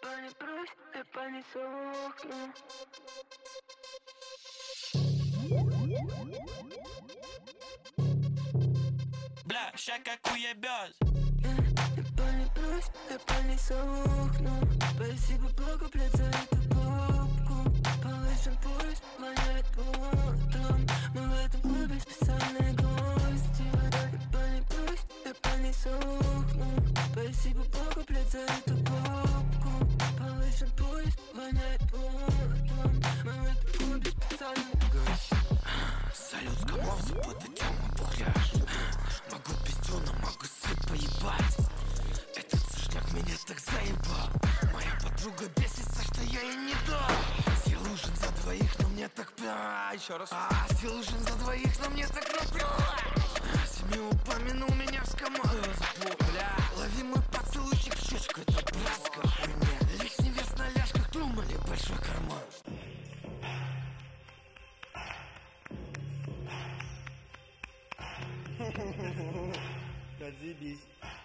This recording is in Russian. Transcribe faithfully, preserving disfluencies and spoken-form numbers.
Пани брось, ты пани сохну. Бля, ща как уебёс. Ты пани брось, ты пани сохну. Спасибо Богу, блядь, за эту попку. Повышен пульс, воняет потом. Мы в этом клубе специальные гости. Ты пани брось, ты пани сохну. Спасибо Богу, блядь, за эту попку. Повышен пульс, воняет потом. Мы в этом клубе специальные гости. Салют, скомов, забота, тема, пухляж. Могу пиздюна, могу свет поебать. Этот сушняк меня так заебал. Моя подруга бесится, что я ей не дам. Съел ужин за двоих, но мне так пя. Еще раз. А, съел ужин за двоих, но мне так напря. Семью упомянул меня в скомов. Бля, лови мой поцелуйчик в щечку, это братская хуйня. Лишний вес на ляжках, думали, большой карман. Отзебись.